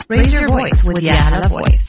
Raise your voice with Yahala Voice.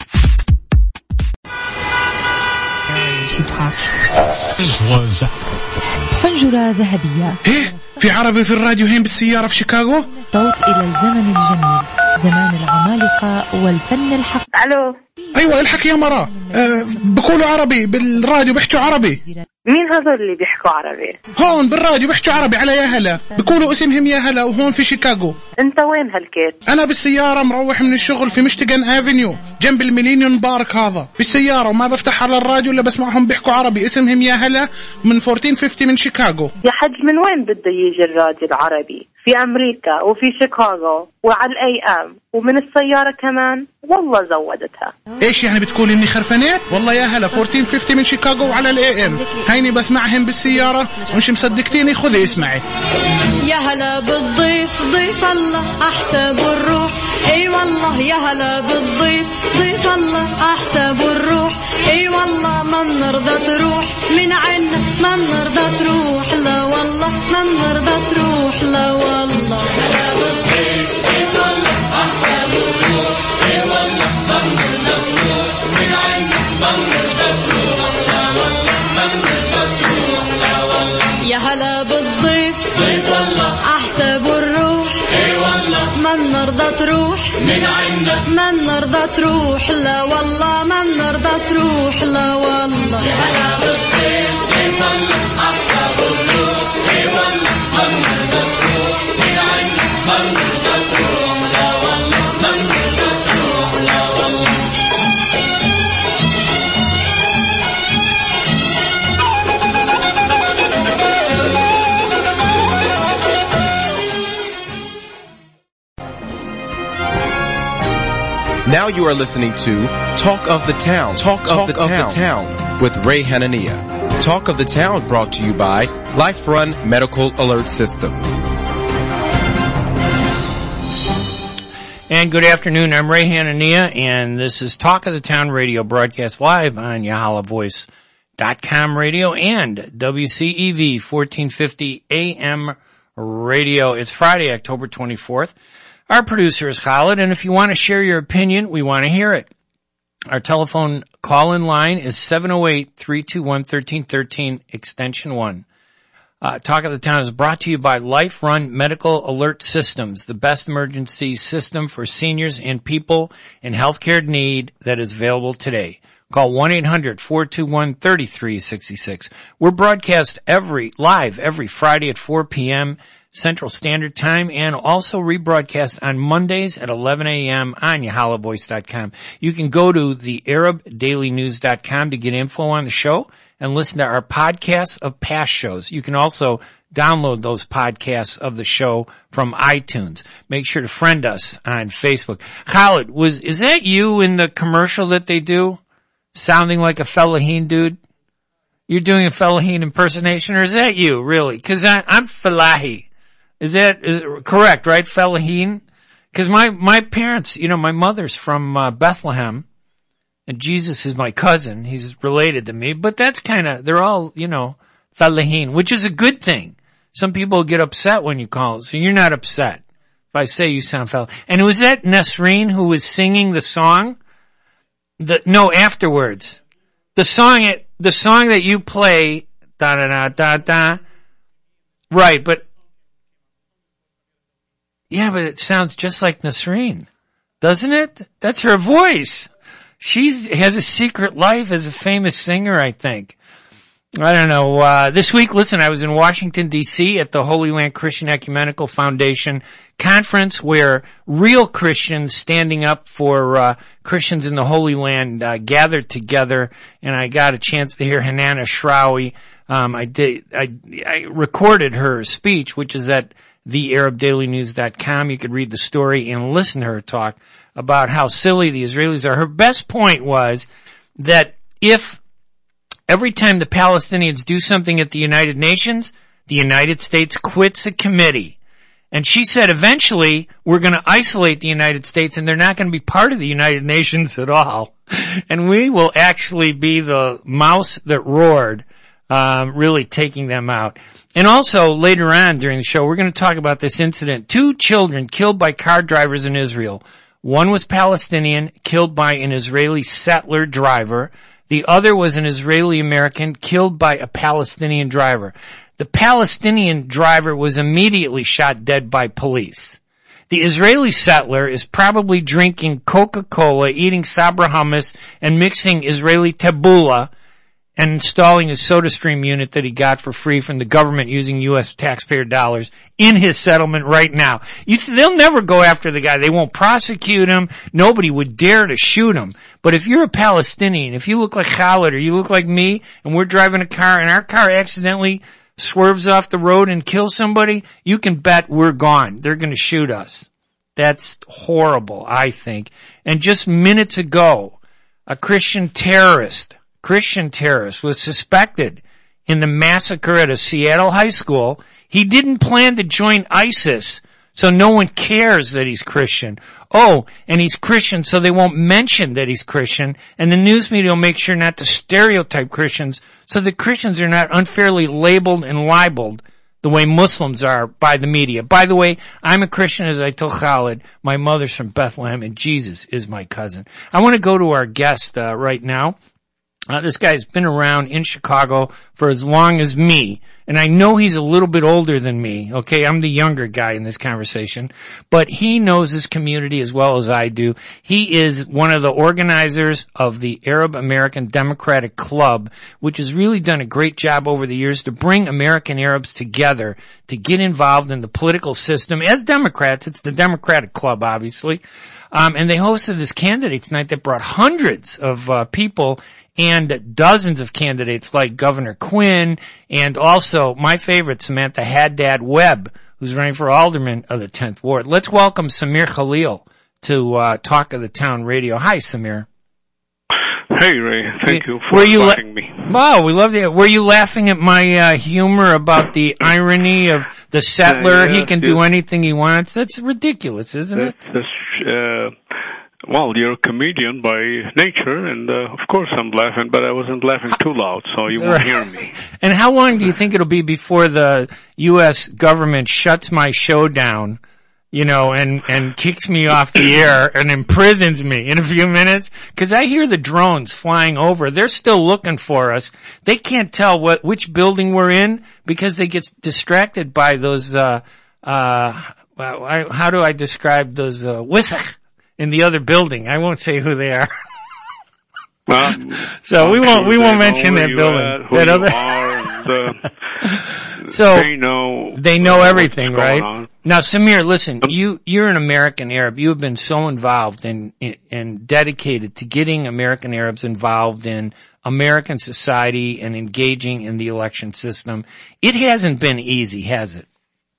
حنجرة ذهبية. ايه في عربي في الراديو هين بالسيارة في شيكاغو. صوت إلى الزمن الجميل، زمان العمالقة والفن الحق. الو ايوه الحق يا مرا. بقولوا عربي بالراديو، بيحكوا عربي. مين هذول اللي بيحكوا عربي؟ هون بالراديو بيحكوا عربي على يا هلا، بقولوا اسمهم يا هلا وهون في شيكاغو. انت وين هالكيت؟ انا بالسيارة مروح من الشغل في ميشيغان افنيو جنب الميلينيوم بارك، هذا بالسيارة وما بفتح على الراديو الا بسمعهم بيحكوا عربي. اسمهم يا هلا من 1450 من شيكاغو. يا حج من وين بده يجي الراديو العربي؟ في أمريكا وفي شيكاغو وعلى الأي ومن السيارة كمان. والله زودتها. ايش يعني بتقول اني خرفانات؟ والله يا هلا 1450 من شيكاغو وعلى الAM. هيني بسمعهم بالسيارة ومش مصدقتيني، خذي اسمعي. يا هلا بالضيف ضيف الله أحسب الروح، اي والله يا هلا بالضيف ضيف الله أحسب الروح، اي والله ما نرضى تروح من عنا، ما نرضى تروح لا والله، ما نرضى تروح لا والله. هلا بالضيف ضيف الله أحسب الروح، اي والله ما نرضى تروح من عنا، ما نرضى تروح لا والله، ما نرضى تروح لا والله. يا هلا بالضيف ضيف الله أحسب الروح، اي والله ما نرضى تروح من عنا، ما نرضى تروح لا والله، ما نرضى تروح لا والله. يا هلا بالضيف ضيف الله أحسب الروح، اي والله ما نرضى تروح من عنا، ما نرضى تروح لا والله، ما نرضى تروح لا والله. Now you are listening to Talk of the Town. Talk of the Town with Ray Hanania. Talk of the Town brought to you by Life Run Medical Alert Systems. And good afternoon. I'm Ray Hanania, and this is Talk of the Town radio, broadcast live on YahalaVoice.com radio and WCEV 1450 AM radio. It's Friday, October 24th. Our producer is Khalid, and if you want to share your opinion, we want to hear it. Our telephone call-in line is 708-321-1313, extension 1. Talk of the Town is brought to you by Life Run Medical Alert Systems, the best emergency system for seniors and people in healthcare need that is available today. Call 1-800-421-3366. We're broadcast live every Friday at 4 p.m. Central Standard Time, and also rebroadcast on Mondays at 11 a.m. on YahalaVoice.com. You can go to the ArabDailyNews.com to get info on the show and listen to our podcasts of past shows. You can also download those podcasts of the show from iTunes. Make sure to friend us on Facebook. Khalid, is that you in the commercial that they do? Sounding like a Fellaheen dude? You're doing a Fellaheen impersonation, or is that you, really? Cause I'm Fellahi. Is it correct, right? Fellaheen? Cause my parents, my mother's from Bethlehem, and Jesus is my cousin. He's related to me, but that's they're all, Fellaheen, which is a good thing. Some people get upset when you call it, so you're not upset if I say you sound Fellaheen. And was that Nasreen who was singing the song? Afterwards. The song that you play, da-da-da-da-da. Right, but it sounds just like Nasreen, doesn't it? That's her voice. She has a secret life as a famous singer, I think. I don't know. This week, listen, I was in Washington, D.C. at the Holy Land Christian Ecumenical Foundation conference, where real Christians standing up for Christians in the Holy Land gathered together, and I got a chance to hear Hanana Shrawi. I recorded her speech, which is at thearabdailynews.com. You could read the story and listen to her talk about how silly the Israelis are. Her best point was that if every time the Palestinians do something at the United Nations, the United States quits a committee. And she said eventually we're going to isolate the United States and they're not going to be part of the United Nations at all. And we will actually be the mouse that roared, really taking them out. And also, later on during the show, we're going to talk about this incident. 2 children killed by car drivers in Israel. One was Palestinian, killed by an Israeli settler driver. The other was an Israeli American, killed by a Palestinian driver. The Palestinian driver was immediately shot dead by police. The Israeli settler is probably drinking Coca-Cola, eating Sabra hummus, and mixing Israeli tabbouleh, and installing a SodaStream unit that he got for free from the government using U.S. taxpayer dollars in his settlement right now. They'll never go after the guy. They won't prosecute him. Nobody would dare to shoot him. But if you're a Palestinian, if you look like Khalid or you look like me, and we're driving a car and our car accidentally swerves off the road and kills somebody, you can bet we're gone. They're going to shoot us. That's horrible, I think. And just minutes ago, a Christian terrorist was suspected in the massacre at a Seattle high school. He didn't plan to join ISIS, so no one cares that he's Christian. Oh, and he's Christian, so they won't mention that he's Christian, and the news media will make sure not to stereotype Christians, so that Christians are not unfairly labeled and libeled the way Muslims are by the media. By the way, I'm a Christian, as I told Khalid. My mother's from Bethlehem, and Jesus is my cousin. I want to go to our guest right now. This guy's been around in Chicago for as long as me, and I know he's a little bit older than me, okay? I'm the younger guy in this conversation, but he knows his community as well as I do. He is one of the organizers of the Arab American Democratic Club, which has really done a great job over the years to bring American Arabs together to get involved in the political system. As Democrats, it's the Democratic Club, obviously. And they hosted this candidates night that brought hundreds of people and dozens of candidates like Governor Quinn and also my favorite, Samantha Haddad Webb, who's running for alderman of the 10th Ward. Let's welcome Samir Khalil to Talk of the Town Radio. Hi, Samir. Hey, Ray. Thank you for inviting me. Wow, we love it. Were you laughing at my humor about the irony of the settler? He can do anything he wants. That's ridiculous, isn't it? Well, you're a comedian by nature, and of course I'm laughing, but I wasn't laughing too loud, so you won't hear me. And how long do you think it'll be before the U.S. government shuts my show down, you know, and kicks me off the air and imprisons me in a few minutes? Because I hear the drones flying over. They're still looking for us. They can't tell which building we're in because they get distracted by those, how do I describe those, wisach in the other building. I won't say who they are. Well, so we won't mention that building. So they know everything, right? On. Now, Samir, listen, you're an American Arab. You have been so involved and dedicated to getting American Arabs involved in American society and engaging in the election system. It hasn't been easy, has it?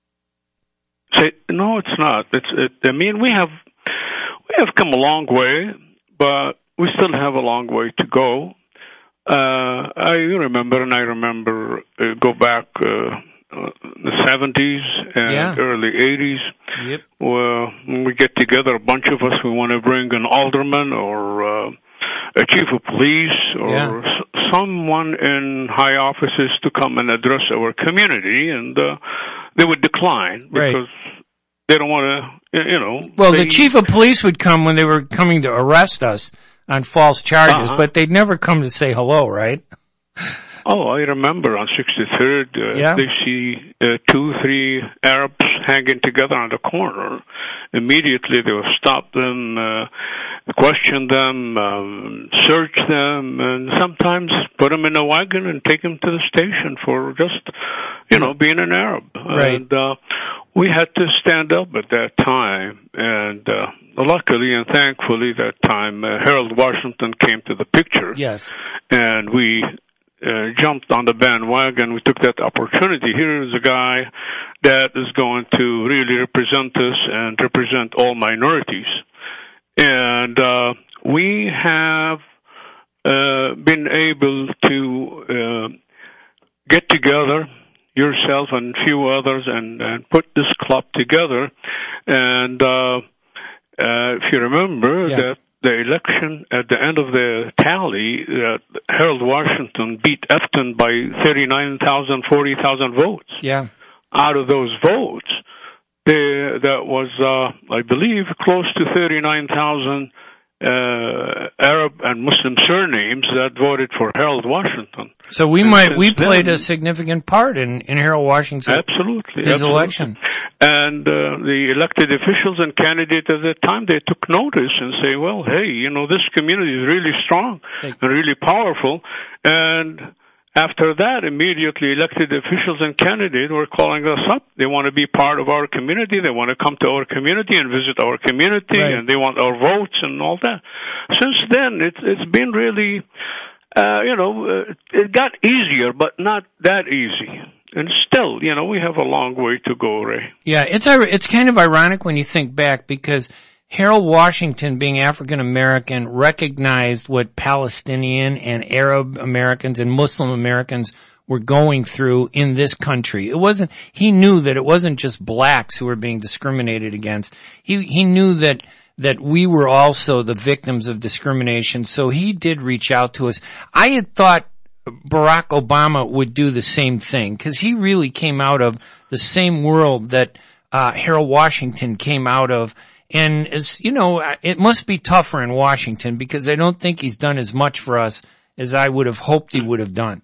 No, it's not. I mean, we have come a long way, but we still have a long way to go. I remember go back the 70s and early 80s. Yep. When we get together, a bunch of us, we want to bring an alderman or a chief of police or someone in high offices to come and address our community, and they would decline because they don't want to, Well, the chief of police would come when they were coming to arrest us on false charges, but they'd never come to say hello, right? Oh, I remember on 63rd, they see 2-3 Arabs hanging together on the corner. Immediately they will stop them, question them, search them, and sometimes put them in a wagon and take them to the station for just, being an Arab. Right. And we had to stand up at that time, and luckily and thankfully that time, Harold Washington came to the picture. Yes. And we jumped on the bandwagon. We took that opportunity. Here is a guy that is going to really represent us and represent all minorities. And we have been able to get together, yourself and a few others, and put this club together. And if you remember that the election at the end of the tally, Harold Washington beat Efton by 39,000, 40,000 votes. Yeah. Out of those votes, that was, I believe, close to 39,000 Arab and Muslim surnames that voted for Harold Washington. So we played a significant part in Harold Washington. Absolutely. His election. And the elected officials and candidates at that time, they took notice and say, well, hey, this community is really strong and really powerful. And after that, immediately elected officials and candidates were calling us up. They want to be part of our community. They want to come to our community and visit our community, and they want our votes and all that. Since then, it's been really, it got easier, but not that easy. And still, we have a long way to go, Ray. Yeah, it's kind of ironic when you think back, because Harold Washington, being African American, recognized what Palestinian and Arab Americans and Muslim Americans were going through in this country. He knew that it wasn't just blacks who were being discriminated against. He knew that we were also the victims of discrimination, so he did reach out to us. I had thought Barack Obama would do the same thing, because he really came out of the same world that Harold Washington came out of. And it must be tougher in Washington, because I don't think he's done as much for us as I would have hoped he would have done.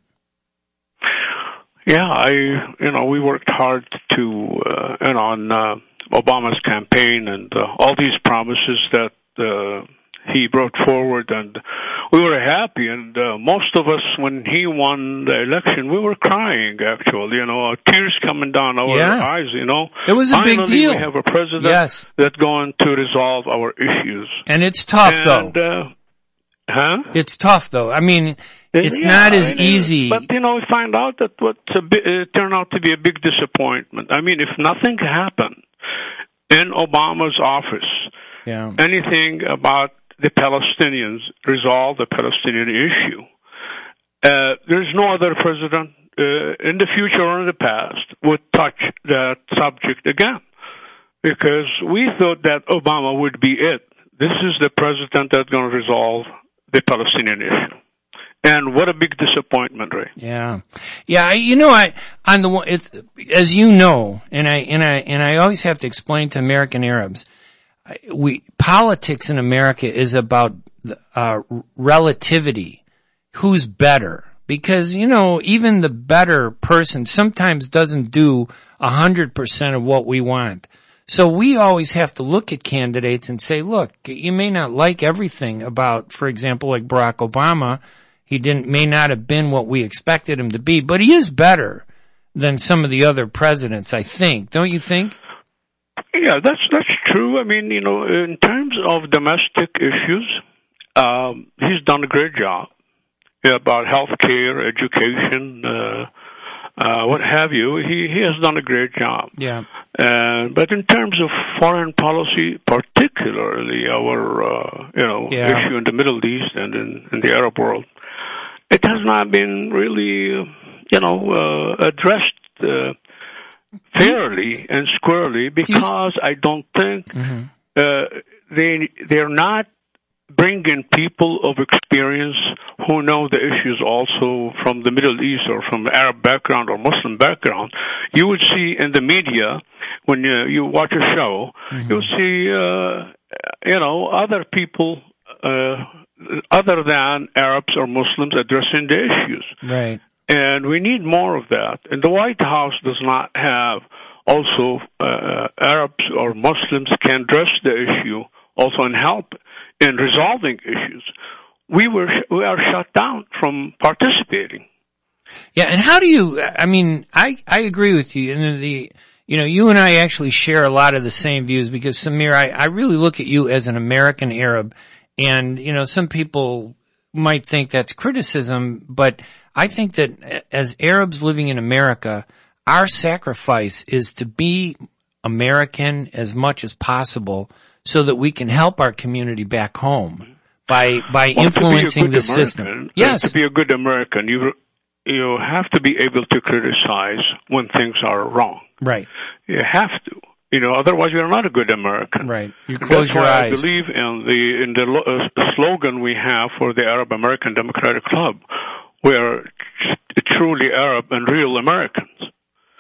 Yeah, we worked hard to, on Obama's campaign and all these promises that he brought forward, and we were happy. And most of us, when he won the election, we were crying, actually, tears coming down our eyes, It was a big deal. We have a president that's going to resolve our issues. And it's tough, though. It's tough, though. I mean, it's not as easy. But, we find out that it turned out to be a big disappointment. I mean, if nothing happened in Obama's office, anything about the Palestinians, resolve the Palestinian issue, there's no other president in the future or in the past would touch that subject again, because we thought that Obama would be it. This is the president that's going to resolve the Palestinian issue. And what a big disappointment, Ray. Yeah. It's, as you know, and I always have to explain to American Arabs, politics in America is about relativity. Who's better? Because, even the better person sometimes doesn't do 100% of what we want. So we always have to look at candidates and say, look, you may not like everything about, for example, like Barack Obama. He may not have been what we expected him to be, but he is better than some of the other presidents, I think. Don't you think? Yeah, that's true. I mean, in terms of domestic issues, he's done a great job about health care, education, what have you. He has done a great job. Yeah. But in terms of foreign policy, particularly our, issue in the Middle East and in the Arab world, it has not been really, addressed fairly and squarely, because I don't think they're not bringing people of experience who know the issues also from the Middle East or from the Arab background or Muslim background. You would see in the media, when you watch a show, you'll see, other people other than Arabs or Muslims addressing the issues. Right. And we need more of that. And the White House does not have also Arabs or Muslims can address the issue also and help in resolving issues. We are shut down from participating. Yeah, and how do you, I agree with you. And you and I actually share a lot of the same views, because Samir, I really look at you as an American Arab. And, some people might think that's criticism, but I think that as Arabs living in America, our sacrifice is to be American as much as possible so that we can help our community back home by influencing the system. Yes. To be a good American, you have to be able to criticize when things are wrong. Right. You have to. Otherwise you're not a good American. Right. You close your eyes. I believe in the slogan we have for the Arab American Democratic Club. We are truly Arab and real Americans. Right.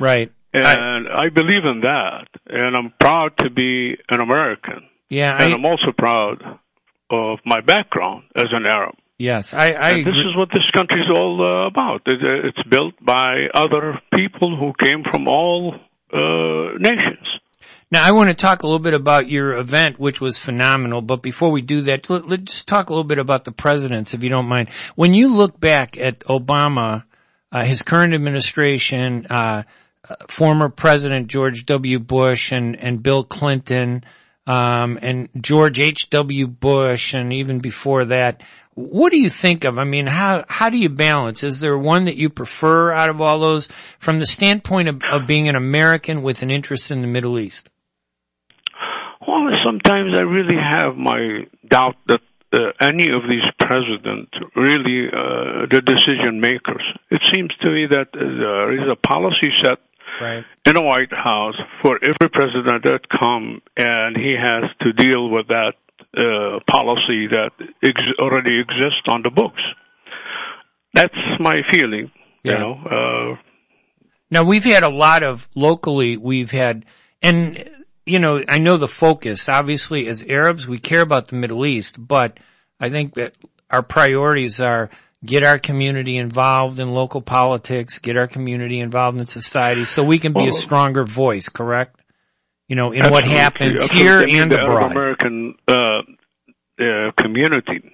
And I believe in that, and I'm proud to be an American. Yeah, and I'm also proud of my background as an Arab. Yes, This is what this country is all about. It's built by other people who came from all nations. Now, I want to talk a little bit about your event, which was phenomenal. But before we do that, let's just talk a little bit about the presidents, if you don't mind. When you look back at Obama, his current administration, former President George W. Bush and Bill Clinton, and George H.W. Bush, and even before that, what do you think of? I mean, how do you balance? Is there one that you prefer out of all those from the standpoint of being an American with an interest in the Middle East? Well, sometimes I really have my doubt that any of these presidents really the decision makers. It seems to me that there is a policy set in the White House for every president that comes, and he has to deal with that policy that already exists on the books. That's my feeling, you know. Now, we've had a lot of, locally, and, you know, I know the focus, obviously, as Arabs, we care about the Middle East, but I think that our priorities are get our community involved in local politics, get our community involved in society, so we can be a stronger voice, correct? You know, in what happens here and abroad. The American community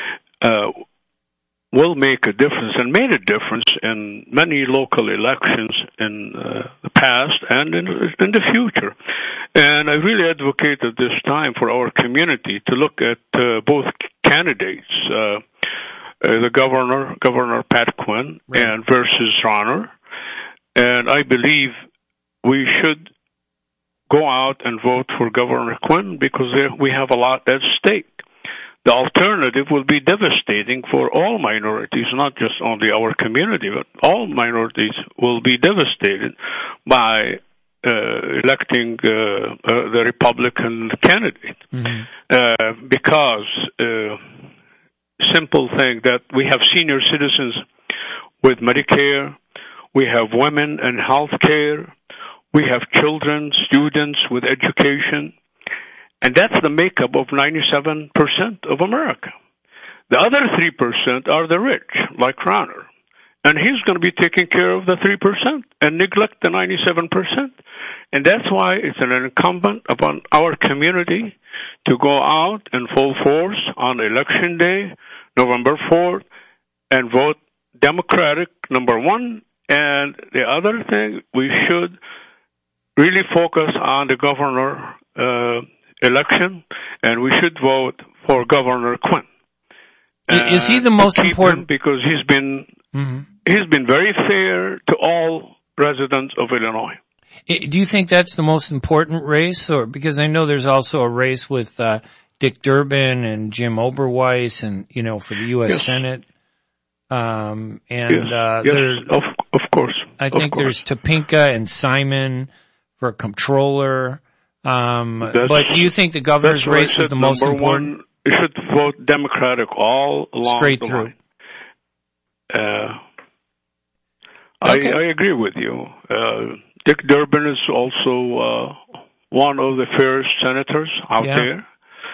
will make a difference and made a difference in many local elections in the past and in the future. And I really advocate at this time for our community to look at both candidates, the Governor Pat Quinn, and versus Rauner. And I believe we should go out and vote for Governor Quinn because we have a lot at stake. The alternative will be devastating for all minorities, not just only our community, but all minorities will be devastated by electing the Republican candidate. Mm-hmm. Because simple thing that we have senior citizens with Medicare, we have women in health care, we have children, students with education, and that's the makeup of 97% of America. The other 3% are the rich, like Rauner. And he's going to be taking care of the 3% and neglect the 97%. And that's why it's an incumbent upon our community to go out in full force on Election Day, November 4th, and vote Democratic, number one. And the other thing, we should really focus on the governor election, and we should vote for Governor Quinn. Is he the most important? Because he's been very fair to all residents of Illinois. Do you think that's the most important race, or because I know there's also a race with Dick Durbin and Jim Oberweis, and for the U.S. Senate. Of course. I think there's Topinka and Simon for comptroller. But do you think the governor's race is the most important? You should vote Democratic all along straight the through. Line. I agree with you. Dick Durbin is also one of the fairest senators out there.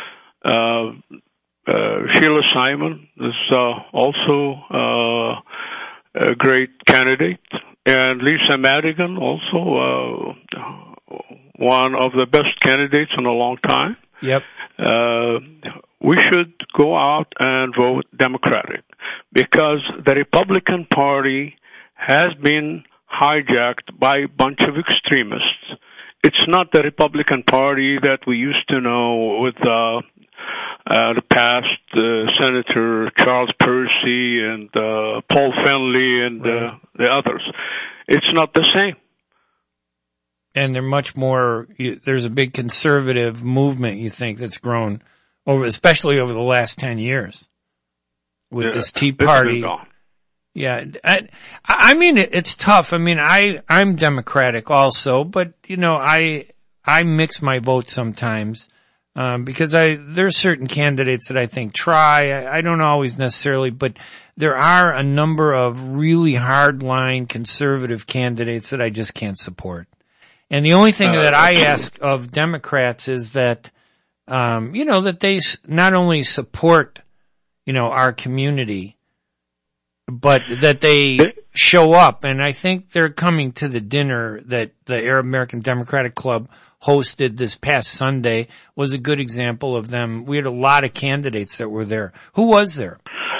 Sheila Simon is also a great candidate, and Lisa Madigan also one of the best candidates in a long time. Yep. We should go out and vote Democratic because the Republican Party has been hijacked by a bunch of extremists. It's not the Republican Party that we used to know with the past Senator Charles Percy and Paul Finley and the others. It's not the same. And they're much more, there's a big conservative movement, you think, that's grown especially over the last 10 years with this Tea Party. Yeah. I mean, it's tough. I mean, I'm Democratic also, but I mix my vote sometimes. Because there's certain candidates that I think try. I don't always necessarily, but there are a number of really hardline conservative candidates that I just can't support. And the only thing that I ask of Democrats is that, that they not only support, our community, but that they show up. And I think they're coming to the dinner that the Arab American Democratic Club hosted this past Sunday was a good example of them. We had a lot of candidates that were there. Who was there?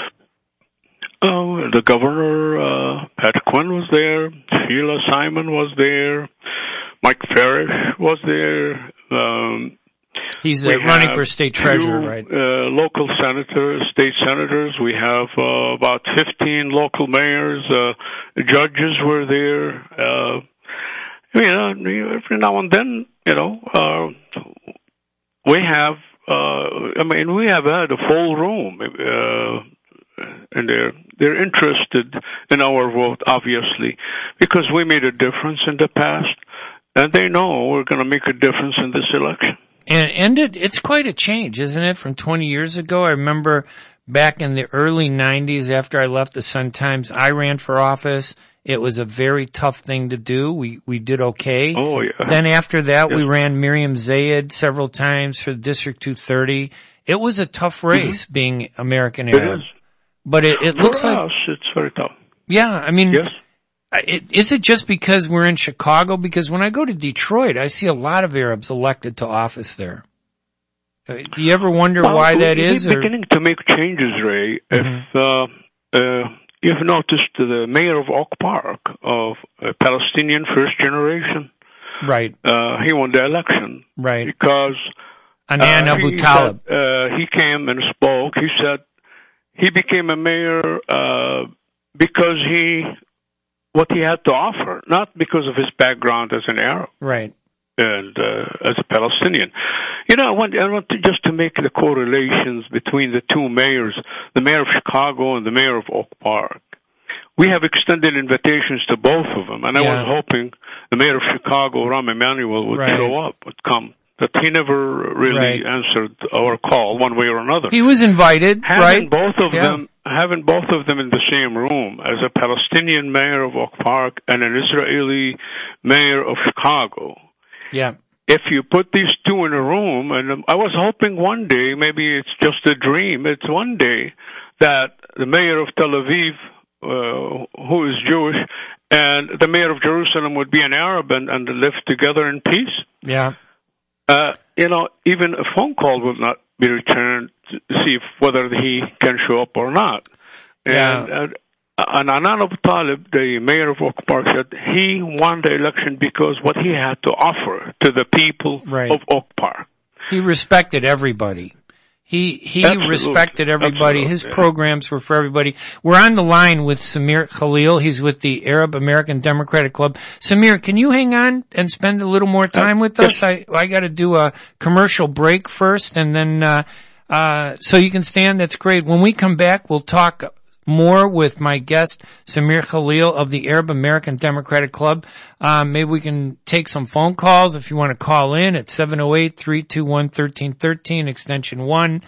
The governor, Pat Quinn was there. Sheila Simon was there. Mike Farish was there. He's running for state treasurer, right? Local senators, state senators. We have about 15 local mayors. Judges were there. Every now and then, we have, we have had a full room, and they're interested in our vote, obviously, because we made a difference in the past, and they know we're going to make a difference in this election. And it's quite a change, isn't it, from 20 years ago? I remember back in the early 90s after I left the Sun-Times, I ran for office. It was a very tough thing to do. We did okay. Oh, yeah. Then after that, we ran Miriam Zayed several times for District 230. It was a tough race being American Arab. It is. But it looks for like... us, it's very tough. Yeah, Yes. Is it just because we're in Chicago? Because when I go to Detroit, I see a lot of Arabs elected to office there. Do you ever wonder why that is? We're beginning to make changes, Ray. If you've noticed the mayor of Oak Park, of Palestinian first generation, right? He won the election, right? Because Anan Abu Talib. He came and spoke. He said he became a mayor because what he had to offer, not because of his background as an Arab, right? And as a Palestinian. I want just to make the correlations between the two mayors, the mayor of Chicago and the mayor of Oak Park. We have extended invitations to both of them, and I was hoping the mayor of Chicago, Rahm Emanuel, would show up, would come. But he never really answered our call one way or another. He was invited, having both of them in the same room as a Palestinian mayor of Oak Park and an Israeli mayor of Chicago. Yeah. If you put these two in a room, and I was hoping one day, maybe it's just a dream, it's one day that the mayor of Tel Aviv, who is Jewish, and the mayor of Jerusalem would be an Arab and live together in peace. Yeah. Even a phone call will not be returned to see whether he can show up or not. Yeah. And Anan Abu Talib, the mayor of Oak Park, said he won the election because what he had to offer to the people of Oak Park. He respected everybody. He respected everybody. Absolutely. His programs were for everybody. We're on the line with Samir Khalil. He's with the Arab American Democratic Club. Samir, can you hang on and spend a little more time with us? I got to do a commercial break first, and then so you can stand. That's great. When we come back, we'll talk more with my guest, Samir Khalil of the Arab American Democratic Club. Maybe we can take some phone calls if you want to call in at 708-321-1313, extension 1.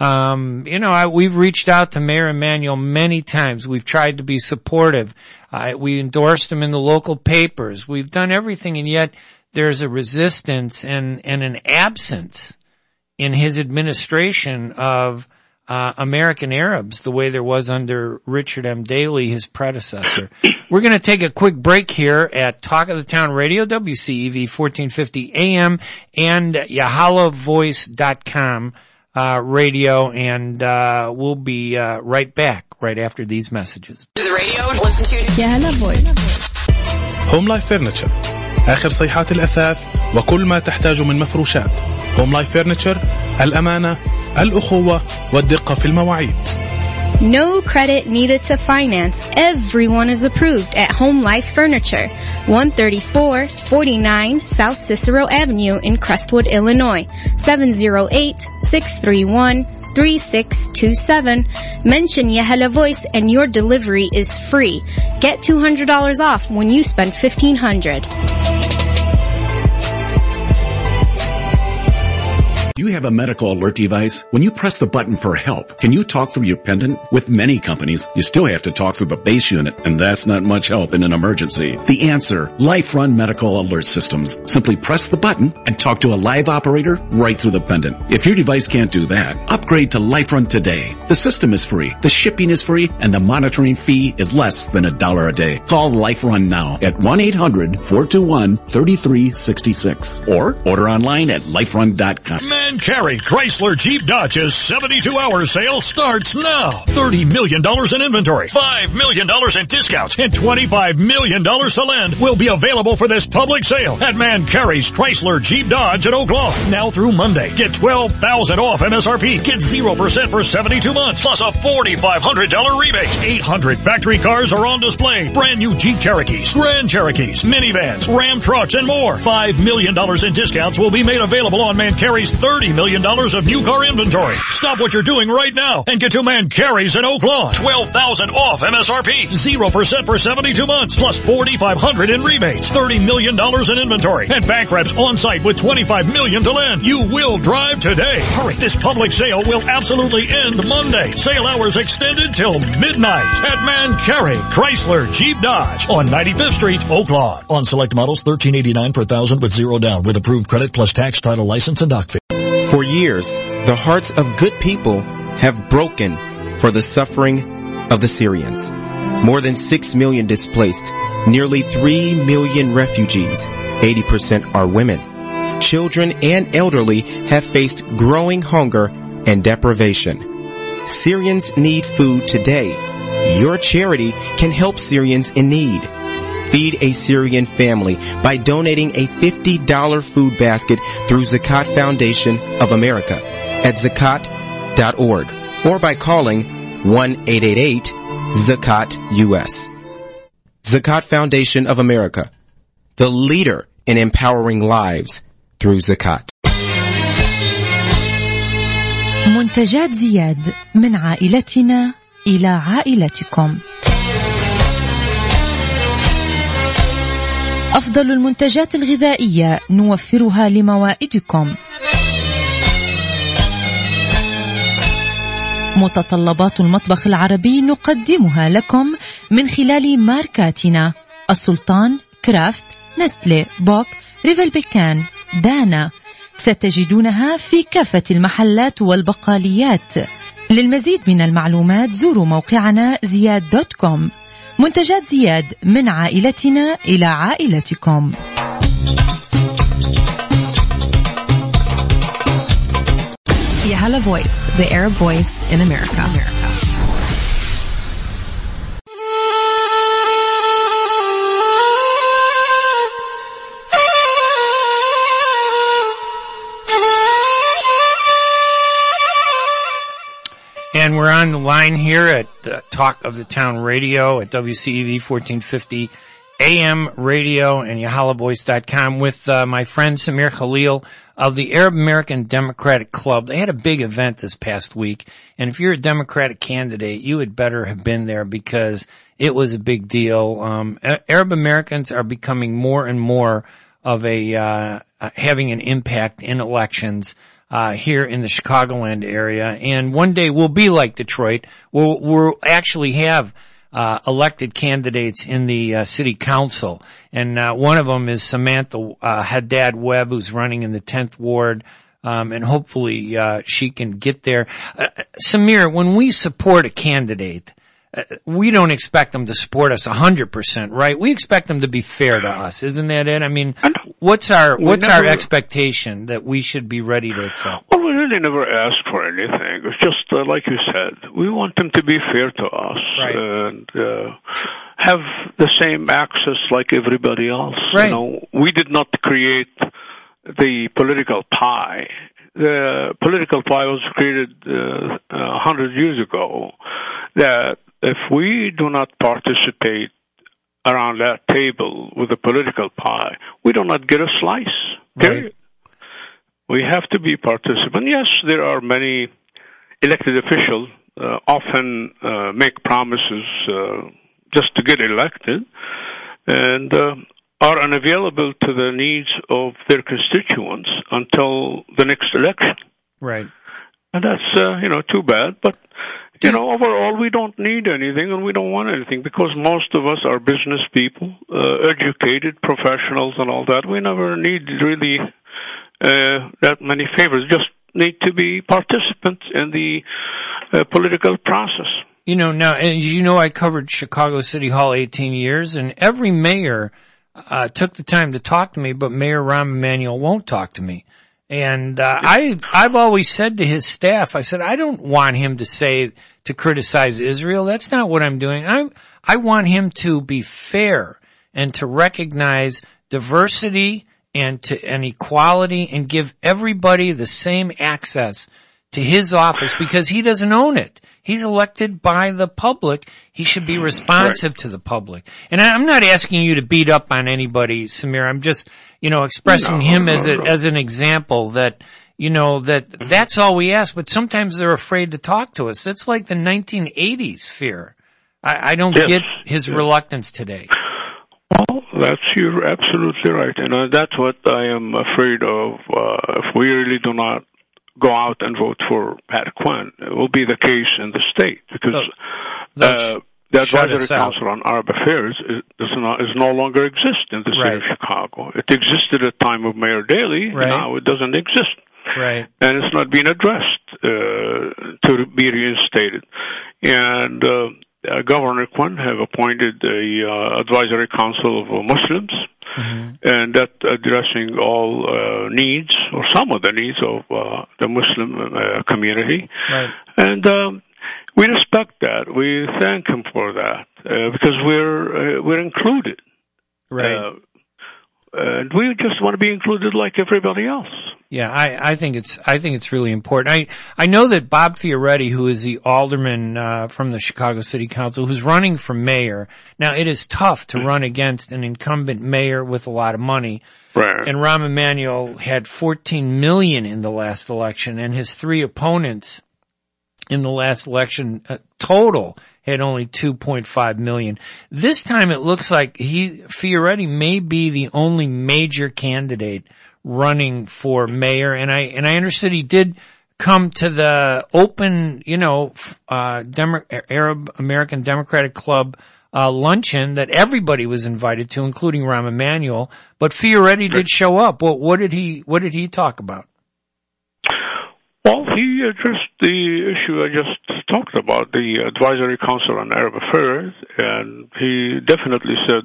We've reached out to Mayor Emanuel many times. We've tried to be supportive. We endorsed him in the local papers. We've done everything, and yet there's a resistance and an absence in his administration of American Arabs, the way there was under Richard M. Daley, his predecessor. We're going to take a quick break here at Talk of the Town Radio, WCEV 1450 AM, and YahalaVoice.com radio, and we'll be right back right after these messages. The radio, listen to Yahala Voice. هوم لايف فرنتشر، آخر صيحات الأثاث وكل ما تحتاج من مفروشات. هوم لايف فرنتشر، الأمانة، الأخوة والدقة في المواعيد. No credit needed to finance. Everyone is approved at Home Life Furniture, 13449 South Cicero Avenue in Crestwood, Illinois, 708-631-3627. Mention Yahala Voice and your delivery is free. Get $200 off when you spend $1,500. Do you have a medical alert device? When you press the button for help, can you talk through your pendant? With many companies, you still have to talk through the base unit, and that's not much help in an emergency. The answer, LifeRun Medical Alert Systems. Simply press the button and talk to a live operator right through the pendant. If your device can't do that, upgrade to LifeRun today. The system is free, the shipping is free, and the monitoring fee is less than $1 a day. Call LifeRun now at 1-800-421-3366 or order online at liferun.com. Man Carey Chrysler Jeep Dodge's 72-hour sale starts now. $30 million in inventory, $5 million in discounts, and $25 million to lend will be available for this public sale at Man Carey's Chrysler Jeep Dodge at Oak Lawn. Now through Monday, get $12,000 off MSRP. Get 0% for 72 months, plus a $4,500 rebate. 800 factory cars are on display. Brand new Jeep Cherokees, Grand Cherokees, minivans, Ram trucks, and more. $5 million in discounts will be made available on Man Carey's $30 million of new car inventory. Stop what you're doing right now and get to Man Carey's in Oak Lawn. $12,000 off MSRP. 0% for 72 months, plus $4,500 in rebates. $30 million in inventory. And bank reps on site with $25 million to lend. You will drive today. Hurry, this public sale will absolutely end Monday. Sale hours extended till midnight at Man Carey Chrysler Jeep Dodge on 95th Street, Oak Lawn. On select models, $1,389 per thousand with zero down with approved credit plus tax, title, license, and doc fee. For years, the hearts of good people have broken for the suffering of the Syrians. More than 6 million displaced, nearly 3 million refugees, 80% are women. Children and elderly have faced growing hunger and deprivation. Syrians need food today. Your charity can help Syrians in need. Feed a Syrian family by donating a $50 food basket through Zakat Foundation of America at zakat.org or by calling 1-888-ZAKAT-US. Zakat Foundation of America, the leader in empowering lives through Zakat. منتجات زياد من عائلتنا إلى عائلتكم. أفضل المنتجات الغذائية نوفرها لموائدكم. متطلبات المطبخ العربي نقدمها لكم من خلال ماركاتنا: السلطان، كرافت، نستلي، بوك، ريفل بيكان، دانا. ستجدونها في كافة المحلات والبقاليات. للمزيد من المعلومات زوروا موقعنا زياد.com. منتجات زياد من عائلتنا إلى عائلتكم. Yahala Voice, the Arab voice in America. And we're on the line here at Talk of the Town Radio at WCEV 1450 AM Radio and YahalaVoice.com with my friend Samir Khalil of the Arab American Democratic Club. They had a big event this past week, and if you're a Democratic candidate, you had better have been there because it was a big deal. Arab Americans are becoming more and more of having an impact in elections here in the Chicagoland area, and one day we'll be like Detroit. We'll actually have elected candidates in the city council, and one of them is Samantha Haddad Webb, who's running in the 10th ward, and hopefully she can get there. Samir, when we support a candidate, we don't expect them to support us 100%, right? We expect them to be fair to us, isn't that it? I mean, what's our expectation that we should be ready to accept? Well, we really never ask for anything. It's just like you said, we want them to be fair to us, right, and have the same access like everybody else. Right. You know, we did not create the political pie. The political pie was created 100 years ago. That if we do not participate around that table with the political pie, we do not get a slice. Period. Right. We have to be participant. Yes, there are many elected officials often make promises just to get elected, and are unavailable to the needs of their constituents until the next election. Right. And that's, too bad. But, overall, we don't need anything and we don't want anything because most of us are business people, educated professionals and all that. We never need really that many favors. Just need to be participants in the political process. Now, I covered Chicago City Hall 18 years, and every mayor took the time to talk to me, but Mayor Rahm Emanuel won't talk to me. And I've always said to his staff, I said, I don't want him to criticize Israel. That's not what I'm doing. I want him to be fair and to recognize diversity and equality and give everybody the same access to his office because he doesn't own it. He's elected by the public. He should be responsive to the public. And I'm not asking you to beat up on anybody, Samir. I'm just, expressing him as an example that, that's all we ask. But sometimes they're afraid to talk to us. That's like the 1980s fear. I don't get his reluctance today. Well, you're absolutely right. And that's what I am afraid of. If we really do not go out and vote for Pat Quinn, it will be the case in the state because the Advisory Council on Arab Affairs is no longer exist in the city of Chicago. It existed at the time of Mayor Daley, and now it doesn't exist. Right. And it's not being addressed to be reinstated. And Governor Quinn have appointed a Advisory Council of Muslims, and that addressing all needs or some of the needs of the Muslim community. Right. And we respect that. We thank him for that because we're included. Right. And we just want to be included like everybody else. Yeah, I think it's really important. I know that Bob Fioretti, who is the alderman from the Chicago City Council, who's running for mayor. Now, it is tough to run against an incumbent mayor with a lot of money. Right. And Rahm Emanuel had $14 million in the last election, and his three opponents in the last election total had only $2.5 million. This time it looks like Fioretti may be the only major candidate running for mayor, and I understood he did come to the open, Arab American Democratic Club luncheon that everybody was invited to, including Rahm Emanuel. But Fioretti did show up. What did he talk about? Well, he addressed the issue I just talked about, the Advisory Council on Arab Affairs, and he definitely said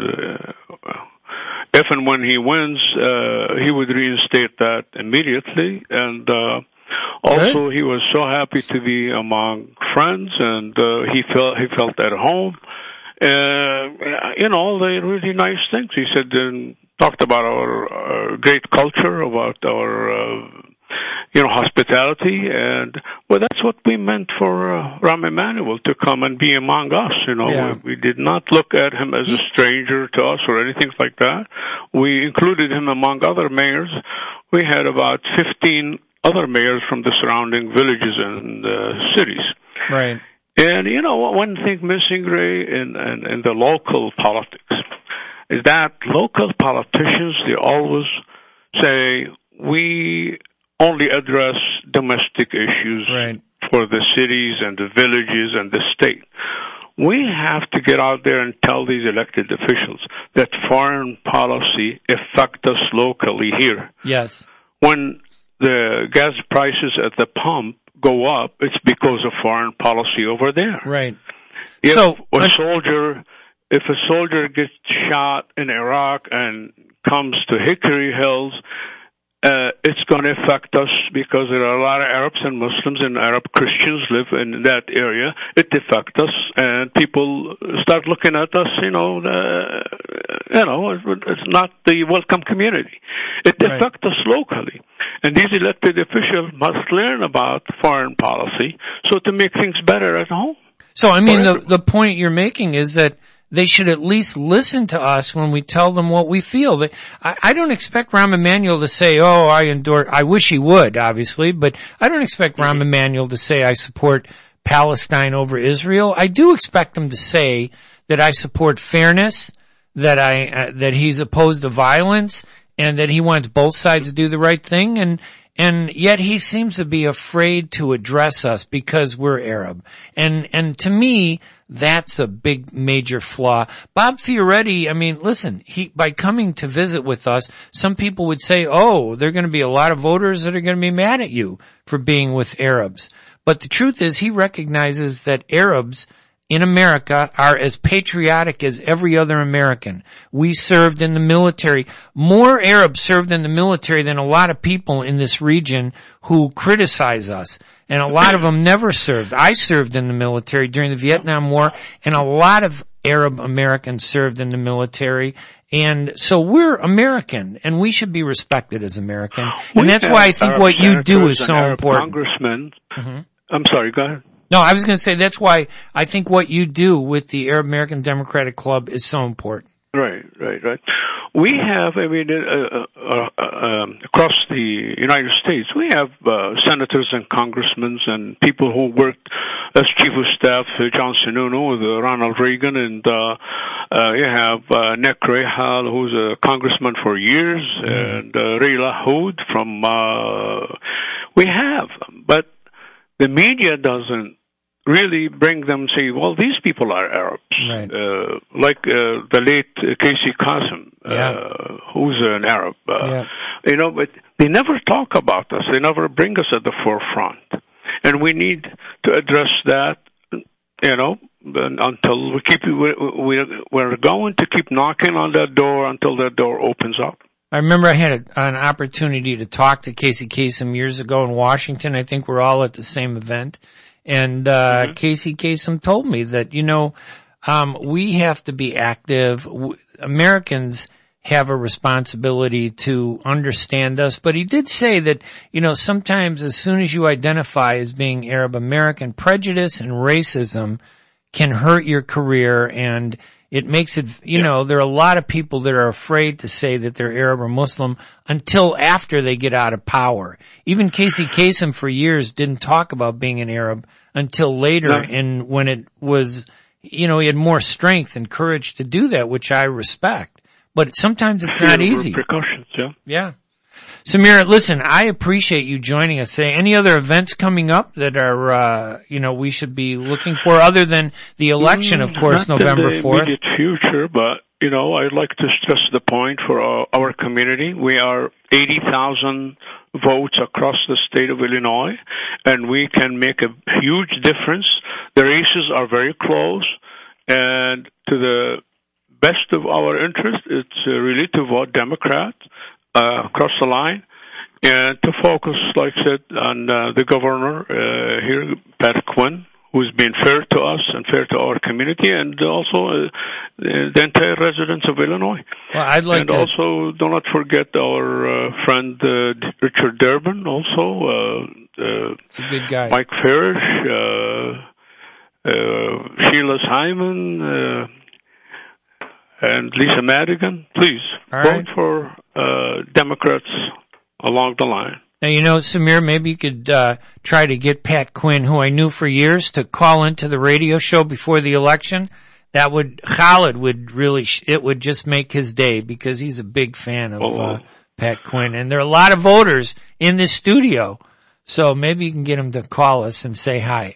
if and when he wins, he would reinstate that immediately. And also, he was so happy to be among friends, and he felt at home. The really nice things he said, and talked about our great culture, about our hospitality, and that's what we meant for Rahm Emanuel to come and be among us. We did not look at him as a stranger to us or anything like that. We included him among other mayors. We had about 15 other mayors from the surrounding villages and cities. Right. And one thing missing, Ray, in the local politics is that local politicians, they always say we only address domestic issues for the cities and the villages and the state. We have to get out there and tell these elected officials that foreign policy affects us locally here. Yes. When the gas prices at the pump go up, it's because of foreign policy over there. Right. If a soldier gets shot in Iraq and comes to Hickory Hills, it's going to affect us because there are a lot of Arabs and Muslims and Arab Christians live in that area. It affects us, and people start looking at us, it's not the welcome community. It affects us locally. And these elected officials must learn about foreign policy so to make things better at home. So, the point you're making is that they should at least listen to us when we tell them what we feel. I don't expect Rahm Emanuel to say, I wish he would, obviously, but I don't expect Rahm Emanuel to say I support Palestine over Israel. I do expect him to say that I support fairness, that he's opposed to violence and that he wants both sides to do the right thing, and yet he seems to be afraid to address us because we're Arab. And to me, that's a big major flaw. Bob Fioretti, I mean, listen, by coming to visit with us, some people would say, oh, there are going to be a lot of voters that are going to be mad at you for being with Arabs. But the truth is he recognizes that Arabs in America are as patriotic as every other American. We served in the military. More Arabs served in the military than a lot of people in this region who criticize us. And a lot of them never served. I served in the military during the Vietnam War, and a lot of Arab Americans served in the military. And so we're American, and we should be respected as American. And that's why I think Arab what you do is so Arab important. Congressmen. I'm sorry, go ahead. No, I was going to say that's why I think what you do with the Arab American Democratic Club is so important. Right. We have, across the United States, we have senators and congressmen and people who worked as chief of staff, John Sununu with Ronald Reagan, and you have Nick Rahal, who's a congressman for years, and Ray LaHood from, we have, but the media doesn't really bring them, say, well, these people are Arabs. Right. Like the late Casey Qasim, who's an Arab. But they never talk about us. They never bring us at the forefront. And we need to address that, until we're going to keep knocking on that door until that door opens up. I remember I had an opportunity to talk to Casey Kasem years ago in Washington. I think we're all at the same event. And Casey Kasem told me that, we have to be active. Americans have a responsibility to understand us. But he did say that, sometimes as soon as you identify as being Arab American, prejudice and racism can hurt your career, and it makes it, there are a lot of people that are afraid to say that they're Arab or Muslim until after they get out of power. Even Casey Kasem for years didn't talk about being an Arab until later, and when it was, he had more strength and courage to do that, which I respect. But sometimes it's not easy. Repercussions, yeah. Samir, listen, I appreciate you joining us today. Any other events coming up that are, we should be looking for other than the election, of course, November 4th? Not in the immediate future, but, I'd like to stress the point for our community. We are 80,000 votes across the state of Illinois, and we can make a huge difference. The races are very close, and to the best of our interest, it's really to vote Democrat across the line, and to focus, like I said, on the governor here, Pat Quinn, who's been fair to us and fair to our community, and also the entire residents of Illinois. Well, I'd like and also, do not forget our friend Richard Durbin, also he's a good guy. Mike Farish, Sheila Simon, and Lisa Madigan. Please vote for Democrats along the line. Now, Samir, maybe you could try to get Pat Quinn, who I knew for years, to call into the radio show before the election. Khalid would really, it would just make his day, because he's a big fan of Pat Quinn. And there are a lot of voters in this studio. So maybe you can get him to call us and say hi.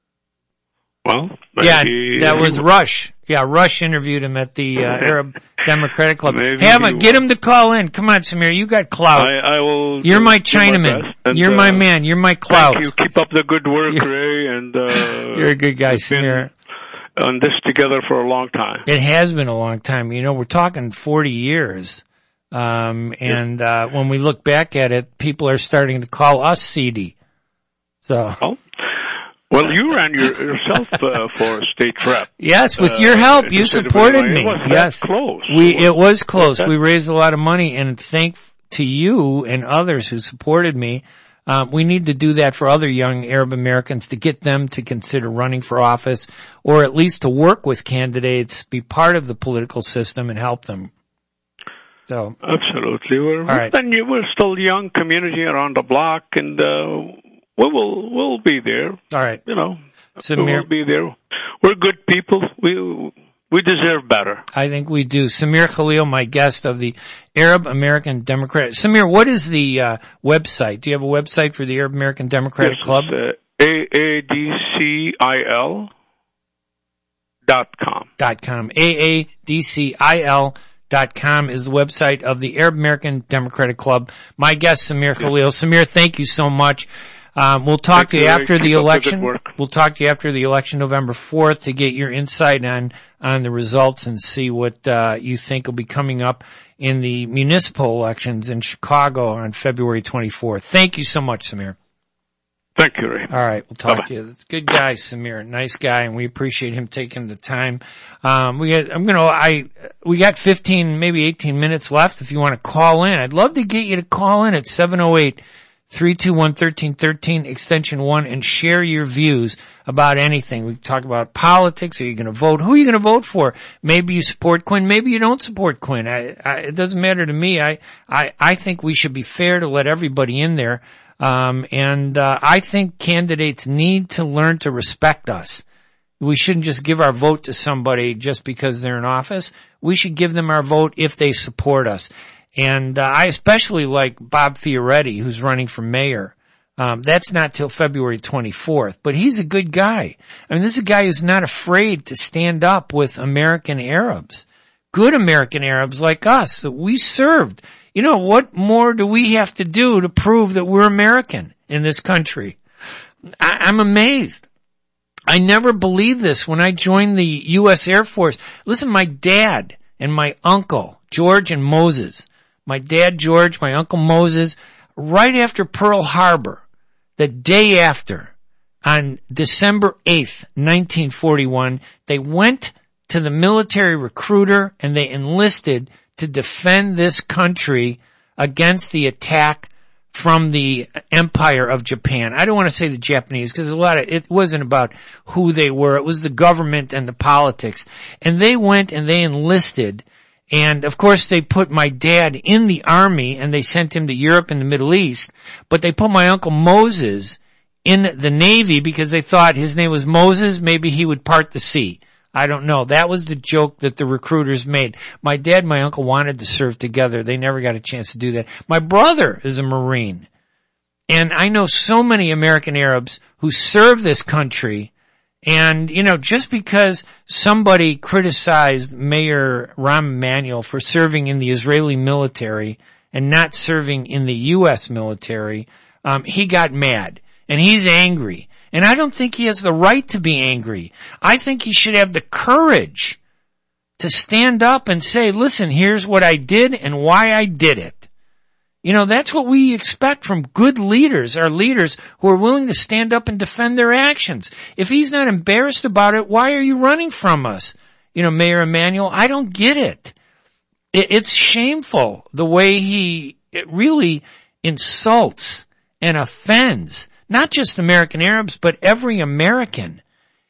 Well, that was Rush. Yeah, Rush interviewed him at the Arab Democratic Club. Get him to call in. Come on, Samir, you got clout. I will. You're my Chinaman. You're my man. You're my clout. Thank you. Keep up the good work, Ray. And you're a good guy, Samir. On this together for a long time. It has been a long time. We're talking 40 years. When we look back at it, people are starting to call us seedy. So. Well, you ran yourself for state rep. Yes, with your help, you supported me. It was yes, close. It was close. We raised a lot of money, and thanks to you and others who supported me, we need to do that for other young Arab Americans to get them to consider running for office, or at least to work with candidates, be part of the political system, and help them. So absolutely, we're still a young community around the block, and we'll be there. All right. Samir. We'll be there. We're good people. We deserve better. I think we do. Samir Khalil, my guest of the Arab American Democratic. Samir, what is the website? Do you have a website for the Arab American Democratic Club? AADCIL.com. AADCIL.com is the website of the Arab American Democratic Club. My guest, Samir Khalil. Samir, thank you so much. We'll talk to you after the election. We'll talk to you after the election, November 4th, to get your insight on the results and see what you think will be coming up in the municipal elections in Chicago on February 24th. Thank you so much, Samir. Thank you, Ray. All right, we'll talk Bye-bye. to you. That's a good guy, Samir. Nice guy, and we appreciate him taking the time. We got 15, maybe 18 minutes left if you want to call in. I'd love to get you to call in at 708-321-1313, extension 1, and share your views about anything. We talk about politics. Are you going to vote? Who are you going to vote for? Maybe you support Quinn. Maybe you don't support Quinn. It doesn't matter to me. I think we should be fair to let everybody in there. I think candidates need to learn to respect us. We shouldn't just give our vote to somebody just because they're in office. We should give them our vote if they support us. And I especially like Bob Fioretti, who's running for mayor. That's not till February 24th, but he's a good guy. I mean, this is a guy who's not afraid to stand up with American Arabs, good American Arabs like us that we served. You know, what more do we have to do to prove that we're American in this country? I'm amazed. I never believed this when I joined the U.S. Air Force. Listen, my dad and my uncle, George and Moses, my dad, George, my uncle Moses, right after Pearl Harbor, the day after, on December 8th, 1941, they went to the military recruiter and they enlisted to defend this country against the attack from the Empire of Japan. I don't want to say the Japanese because it wasn't about who they were. It was the government and the politics. And they went and they enlisted. And of course they put my dad in the army and they sent him to Europe and the Middle East. But they put my uncle Moses in the Navy because they thought his name was Moses. Maybe he would part the sea. I don't know. That was the joke that the recruiters made. My dad and my uncle wanted to serve together. They never got a chance to do that. My brother is a Marine. And I know so many American Arabs who serve this country. And, you know, just because somebody criticized Mayor Rahm Emanuel for serving in the Israeli military and not serving in the U.S. military, he got mad. And he's angry. And I don't think he has the right to be angry. I think he should have the courage to stand up and say, listen, here's what I did and why I did it. You know, that's what we expect from good leaders, our leaders who are willing to stand up and defend their actions. If he's not embarrassed about it, why are you running from us? You know, Mayor Emanuel, I don't get it. It's shameful the way it really insults and offends not just American Arabs, but every American.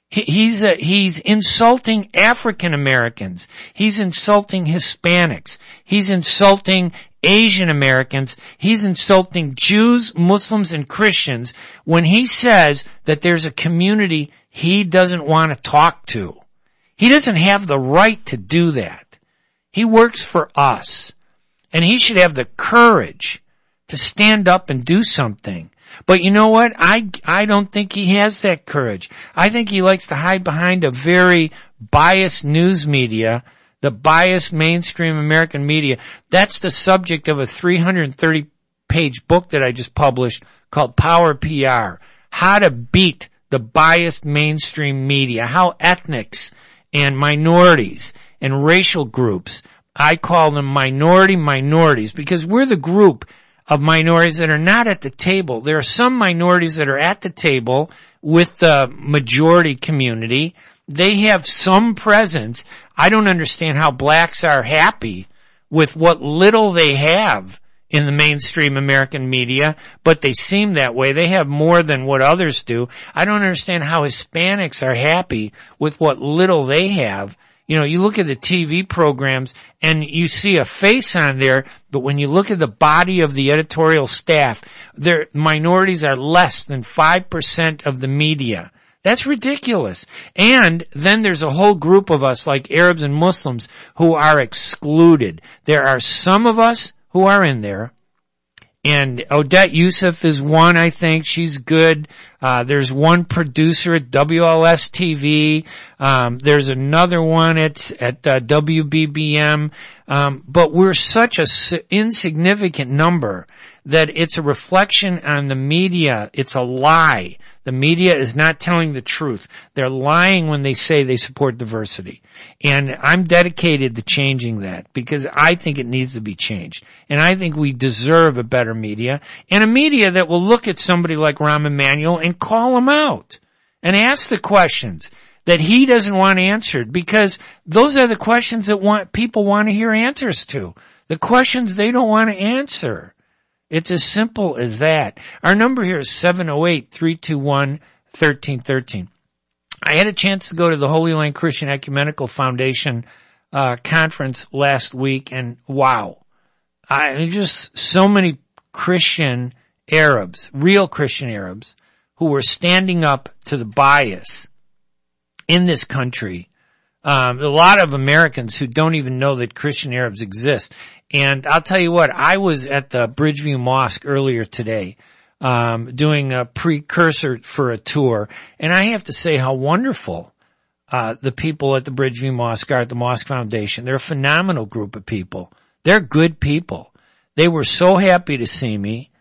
He's insulting African Americans. He's insulting Hispanics. He's insulting Asian Americans. He's insulting Jews, Muslims, and Christians when he says that there's a community he doesn't want to talk to. He doesn't have the right to do that. He works for us. And he should have the courage to stand up and do something. But you know what? I don't think he has that courage. I think he likes to hide behind a very biased news media, the biased mainstream American media. That's the subject of a 330-page book that I just published called Power PR. How to beat the biased mainstream media. How ethnics and minorities and racial groups, I call them minorities because we're the group of minorities that are not at the table. There are some minorities that are at the table with the majority community. They have some presence. I don't understand how blacks are happy with what little they have in the mainstream American media, but they seem that way. They have more than what others do. I don't understand how Hispanics are happy with what little they have. You know, you look at the TV programs and you see a face on there, but when you look at the body of the editorial staff, their minorities are less than 5% of the media. That's ridiculous. And then there's a whole group of us, like Arabs and Muslims, who are excluded. There are some of us who are in there. And Odette Youssef is one, I think. She's good. There's one producer at WLS TV. There's another one at WBBM. But we're such a insignificant number that it's a reflection on the media. It's a lie. The media is not telling the truth. They're lying when they say they support diversity. And I'm dedicated to changing that because I think it needs to be changed. And I think we deserve a better media and a media that will look at somebody like Rahm Emanuel and call him out and ask the questions that he doesn't want answered, because those are the questions that people want to hear answers to. The questions they don't want to answer. It's as simple as that. Our number here is 708-321-1313. I had a chance to go to the Holy Land Christian Ecumenical Foundation conference last week, and wow. Just so many Christian Arabs, real Christian Arabs, who were standing up to the bias in this country. A lot of Americans who don't even know that Christian Arabs exist. And I'll tell you what, I was at the Bridgeview Mosque earlier today, doing a precursor for a tour. And I have to say how wonderful, the people at the Bridgeview Mosque are at the Mosque Foundation. They're a phenomenal group of people. They're good people. They were so happy to see me.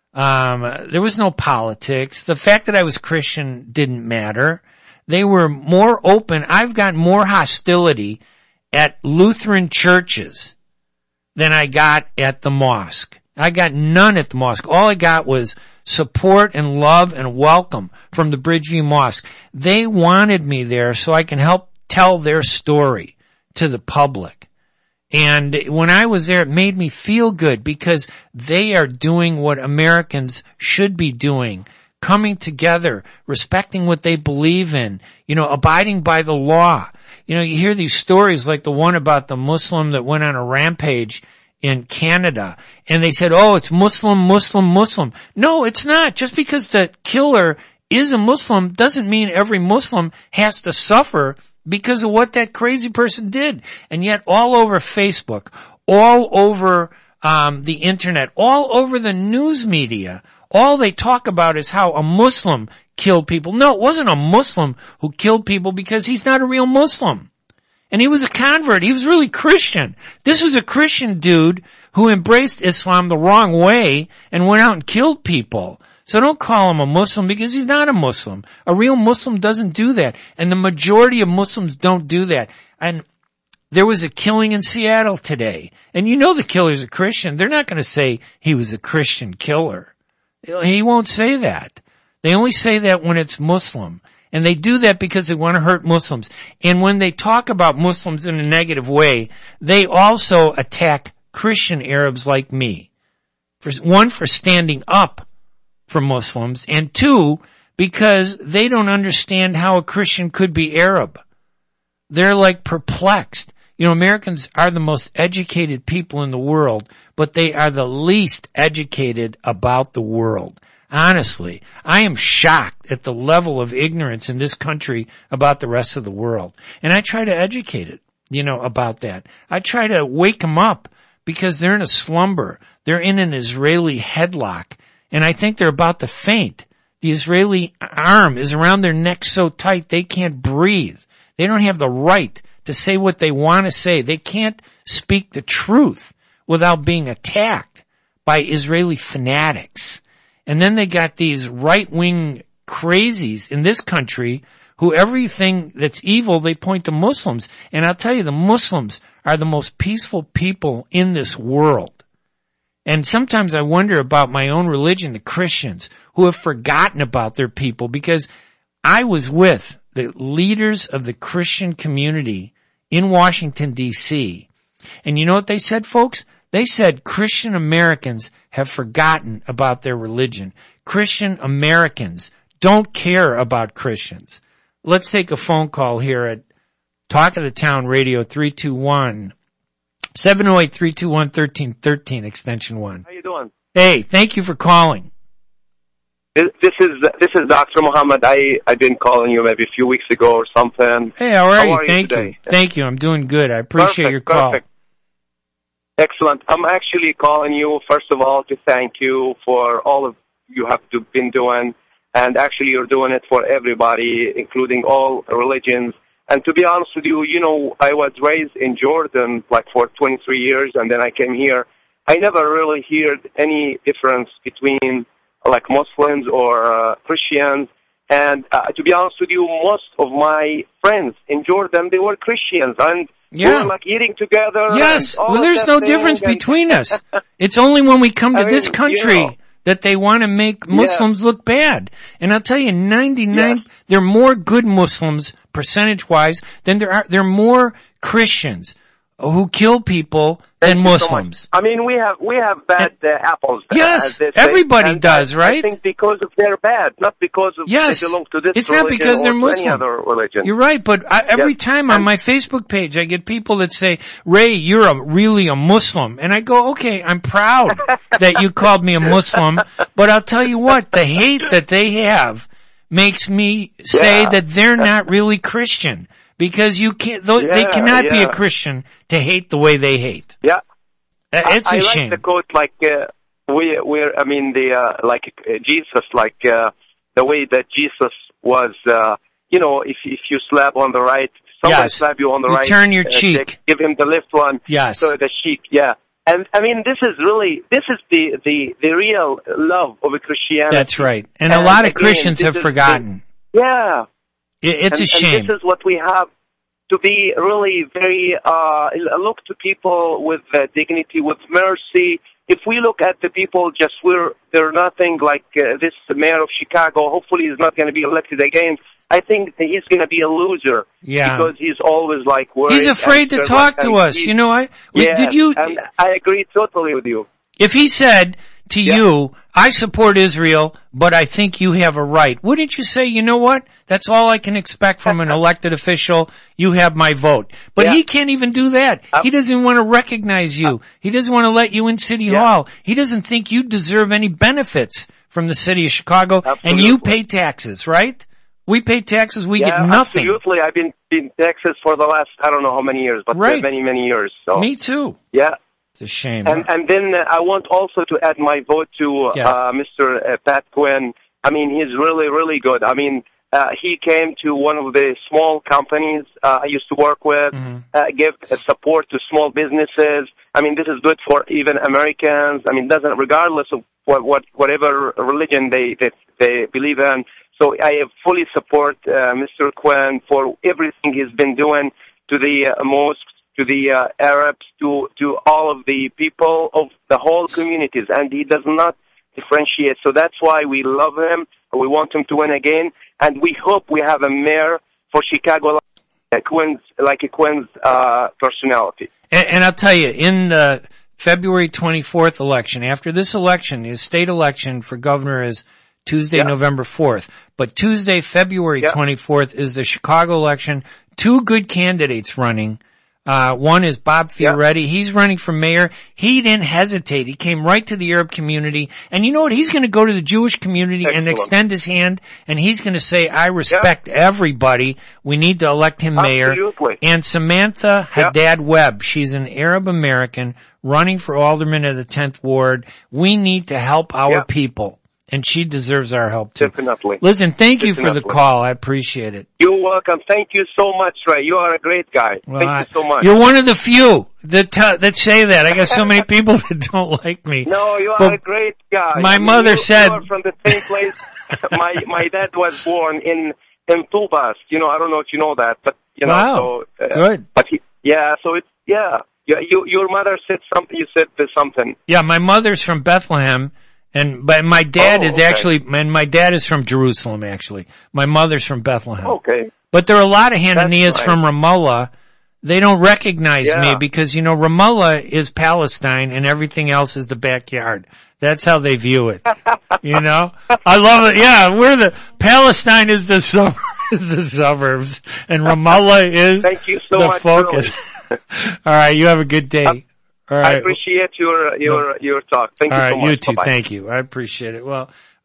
There was no politics. The fact that I was Christian didn't matter. They were more open. I've got more hostility at Lutheran churches than I got at the mosque. I got none at the mosque. All I got was support and love and welcome from the Bridgeview Mosque. They wanted me there so I can help tell their story to the public. And when I was there, it made me feel good because they are doing what Americans should be doing. Coming together, respecting what they believe in, abiding by the law. You hear these stories like the one about the Muslim that went on a rampage in Canada, and they said, oh, it's Muslim, Muslim, Muslim. No, it's not. Just because the killer is a Muslim doesn't mean every Muslim has to suffer because of what that crazy person did. And yet all over Facebook, all over the internet, all over the news media, all they talk about is how a Muslim killed people. No, it wasn't a Muslim who killed people because he's not a real Muslim. And he was a convert. He was really Christian. This was a Christian dude who embraced Islam the wrong way and went out and killed people. So don't call him a Muslim because he's not a Muslim. A real Muslim doesn't do that. And the majority of Muslims don't do that. And there was a killing in Seattle today. And the killer's a Christian. They're not going to say he was a Christian killer. He won't say that. They only say that when it's Muslim. And they do that because they want to hurt Muslims. And when they talk about Muslims in a negative way, they also attack Christian Arabs like me. One, for standing up for Muslims, and two, because they don't understand how a Christian could be Arab. They're like perplexed. Americans are the most educated people in the world, but they are the least educated about the world. Honestly, I am shocked at the level of ignorance in this country about the rest of the world. And I try to educate it, about that. I try to wake them up because they're in a slumber. They're in an Israeli headlock, and I think they're about to faint. The Israeli arm is around their neck so tight they can't breathe. They don't have the right to say what they want to say. They can't speak the truth without being attacked by Israeli fanatics. And then they got these right-wing crazies in this country who everything that's evil, they point to Muslims. And I'll tell you, the Muslims are the most peaceful people in this world. And sometimes I wonder about my own religion, the Christians, who have forgotten about their people, because I was with the leaders of the Christian community in Washington, D.C. And you know what they said, folks? They said Christian Americans have forgotten about their religion. Christian Americans don't care about Christians. Let's take a phone call here at Talk of the Town Radio 321-708-321-1313, extension 1. How you doing? Hey, thank you for calling. This is Dr. Muhammad. I've been calling you maybe a few weeks ago or something. Hey, how are you? Thank today? you. Thank you. I'm doing good. I appreciate your call. Perfect. Excellent. I'm actually calling you, first of all, to thank you for all of you have been doing. And actually, you're doing it for everybody, including all religions. And to be honest with you, you know, I was raised in Jordan like for 23 years, and then I came here. I never really heard any difference between like Muslims or Christians. And to be honest with you, most of my friends in Jordan, they were Christians. And we were like eating together. Yes. Well, there's no difference between us. It's only when we come to this country that they want to make Muslims look bad. And I'll tell you, 99, there are more good Muslims, percentage-wise, than there are more Christians who kill people than Muslims. So I mean, we have bad apples. Yes, everybody does, right? I think because of they're bad, not because of they belong to this it's religion not because they're or Muslim. any other religion. You're right, but every time on my Facebook page, I get people that say, Ray, you're really a Muslim. And I go, okay, I'm proud that you called me a Muslim, but I'll tell you what, the hate that they have makes me say that they're not really Christian. Because you can't, they cannot be a Christian to hate the way they hate. Yeah. It's a I shame. like the quote, like, Jesus, like, the way that Jesus was, you know, if you slap on the right, somebody slap you on the right. Turn your cheek. Give him the left one. Yes. So the cheek, And I mean, this is the real love of a Christianity. That's right. And a lot of Christians have forgotten. It's a shame. And this is what we have to be really very, look to people with dignity, with mercy. If we look at the people they're nothing like this mayor of Chicago. Hopefully he's not going to be elected again. I think that he's going to be a loser. Yeah. Because he's always like worried. He's afraid to talk to us. You know, and I agree totally with you. If he said to you, I support Israel, but I think you have a right, wouldn't you say, you know what? That's all I can expect from an elected official. You have my vote. But he can't even do that. He doesn't even want to recognize you. He doesn't want to let you in City Hall. He doesn't think you deserve any benefits from the city of Chicago. Absolutely. And you pay taxes, right? We pay taxes, we get nothing. Absolutely. I've been in Texas for the last, I don't know how many years, but many, many years. So. Me too. Yeah. It's a shame. And then I want also to add my vote to Mr. Pat Quinn. I mean, he's really, really good. I mean, he came to one of the small companies I used to work with, give support to small businesses. I mean, this is good for even Americans. I mean, regardless of whatever religion they believe in. So I fully support Mr. Quinn for everything he's been doing to the mosques, to the Arabs, to all of the people of the whole communities, and he does not differentiate. So that's why we love him. We want him to win again, and we hope we have a mayor for Chicago like a Quinn's personality. And I'll tell you, in the February 24th election, after this election, his state election for governor is Tuesday, November 4th. But Tuesday, February 24th is the Chicago election. Two good candidates running. One is Bob Fioretti. He's running for mayor. He didn't hesitate. He came right to the Arab community. And you know what? He's going to go to the Jewish community and extend his hand. And he's going to say, I respect everybody. We need to elect him mayor. Absolutely. And Samantha Haddad Webb, she's an Arab American running for alderman of the 10th Ward. We need to help our people. And she deserves our help too. Definitely. Listen, thank you for the call. I appreciate it. You're welcome. Thank you so much, Ray. You are a great guy. Well, thank you so much. You're one of the few that say that. I got so many people that don't like me. No, you are a great guy. My mother said, you are from the same place. my dad was born in Tubas. You know, I don't know if you know that, but you know. Wow. So, good. But your mother said something. You said something. Yeah, my mother's from Bethlehem. But my dad my dad is from Jerusalem, actually. My mother's from Bethlehem. Okay. But there are a lot of Hananias from Ramallah. They don't recognize me because, you know, Ramallah is Palestine and everything else is the backyard. That's how they view it. You know? I love it. Yeah, Palestine is the suburbs and Ramallah is Thank you so the much, focus. Really. All right, you have a good day. All right. I appreciate your talk. Thank you so much. All right, you too. Bye-bye. Thank you. I appreciate it. Well,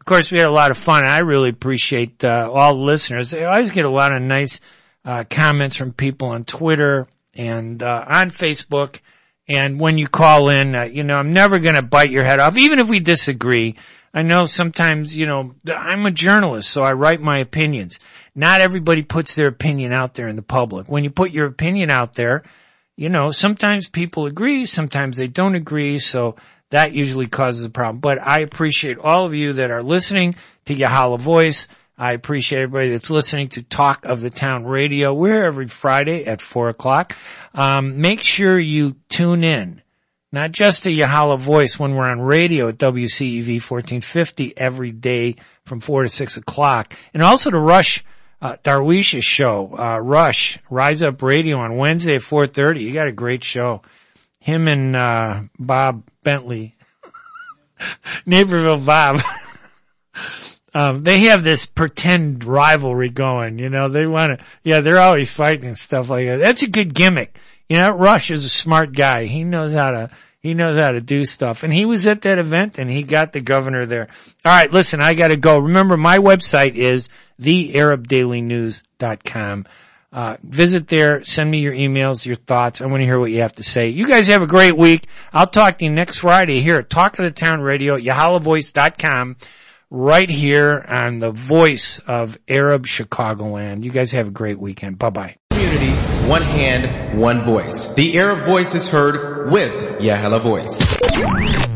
Of course, we had a lot of fun. I really appreciate all the listeners. I always get a lot of nice comments from people on Twitter and on Facebook. And when you call in, I'm never going to bite your head off, even if we disagree. I know sometimes, I'm a journalist, so I write my opinions. Not everybody puts their opinion out there in the public. When you put your opinion out there, sometimes people agree, sometimes they don't agree, so that usually causes a problem. But I appreciate all of you that are listening to Yahala Voice. I appreciate everybody that's listening to Talk of the Town Radio. We're here every Friday at 4 o'clock. Make sure you tune in, not just to Yahala Voice when we're on radio at WCEV 1450 every day from 4 to 6 o'clock. And also to Rush Darwish's show, Rush, Rise Up Radio on Wednesday at 4:30. You got a great show. Him and Bob Bentley, Naperville Bob. They have this pretend rivalry going, they're always fighting and stuff like that. That's a good gimmick. Rush is a smart guy. He knows how to do stuff. And he was at that event and he got the governor there. All right, listen, I gotta go. Remember, my website is thearabdailynews.com. Visit there, send me your emails, your thoughts. I want to hear what you have to say. You guys have a great week. I'll talk to you next Friday here at Talk of the Town Radio, yahalavoice.com. Right here on the voice of Arab Chicagoland. You guys have a great weekend. Bye-bye. Community, one hand, one voice. The Arab Voice is heard with Yahala Voice.